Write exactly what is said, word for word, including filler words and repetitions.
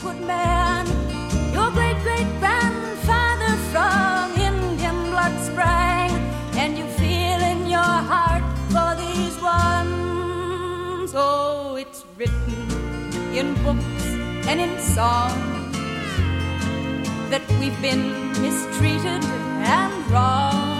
Blackfoot man. Your great-great-grandfather from Indian blood sprang, and you feel in your heart for these ones. Oh, it's written in books and in songs that we've been mistreated and wrong.